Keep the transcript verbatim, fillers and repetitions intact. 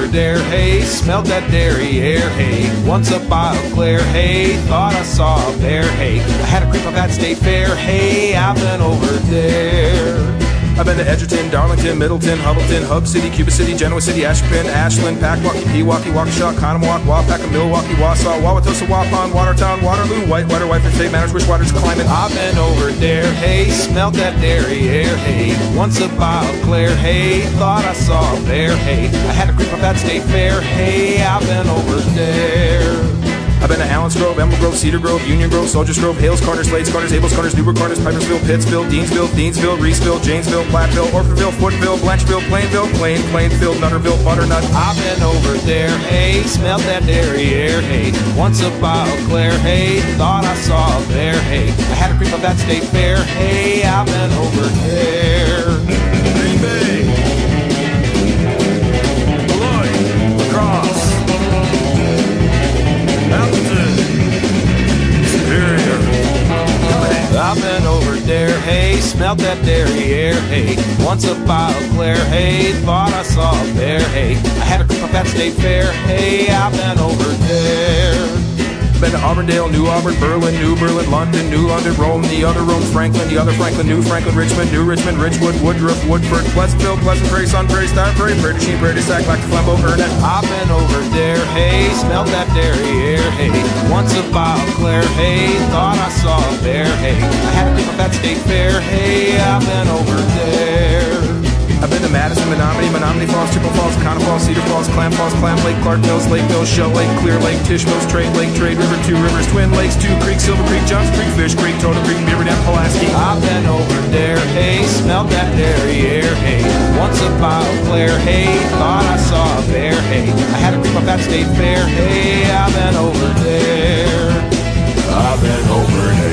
there, hey, smelled that dairy air, hey. Once up by Eau Claire, hey, thought I saw a bear, hey. I had a creep up at State Fair, hey, I've been over there. I've been to Edgerton, Darlington, Middleton, Hubbleton, Hub City, Cuba City, Genoa City, Ashburn, Ashland, Packwaukee, Pewaukee, Waukesha, Conomowoc, Waupaca, Milwaukee, Wausau, Wauwatosa, Waupun, Watertown, Waterloo, Whitewater, Whitefish, State Manors, Wishwaters, Climate. I've been over there, hey, smelt that dairy air, hey. Once up by Eau Claire, hey, thought I saw a bear, hey. I had a creep up at State Fair, hey, I've been over there. I've been to Allen's Grove, Emerald Grove, Cedar Grove, Union Grove, Soldiers Grove, Hales Corners, Slades Corners, Abels Corners, Newburgh Corners, Pipersville, Pittsville, Deansville, Deansville, Reeseville, Janesville, Platteville, Orfordville, Footville, Blancheville, Plainville, Plain, Plainfield, Nutterville, Butternut. I've been over there, hey, smelt that dairy air, hey. Once up by Eau Claire, hey, thought I saw a bear, hey. I had a creep up at State Fair, hey, I've been over there. Green Bay, Beloit, Lacrosse, Appleton, Superior. I've been over there, hey, smelt that dairy air, hey. Once up by Eau Claire, hey, thought I saw a bear, hey. I had a creep up at State Fair, hey, I've been over there. Been to Auburndale, New Auburn, Berlin, New Berlin, London, New London, Rome, the other Rome, Franklin, the other Franklin, New Franklin, Richmond, New Richmond, Ridgewood, Woodruff, Woodford, Pleasantville, Pleasant Prairie, Sun Prairie, Star Prairie, Prairie du Chien, Prairie du Sac, Lac du Flambeau, Ernest. I've been over there, hey, smelt that dairy air, hey. Once up by Eau Claire, hey, thought I saw a bear, hey. I had a creep up at State Fair, hey, I've been over there. I've been to Madison, Menominee, Menominee Falls, Chippewa Falls, Connor Falls, Cedar Falls, Clam Falls, Clam Lake, Clark Mills, Lake Mills, Shell Lake, Clear Lake, Tish Mills, Trade Lake, Trade River, Two Rivers, Twin Lakes, Two Creeks, Silver Creek, Johns Creek, Fish Creek, Totem Creek, Beaver Dam, Pulaski. I've been over there, hey, smelled that dairy air, hey. Once up by Eau Claire, hey, thought I saw a bear, hey. I had a creep up at State Fair, hey, I've been over there. I've been over there.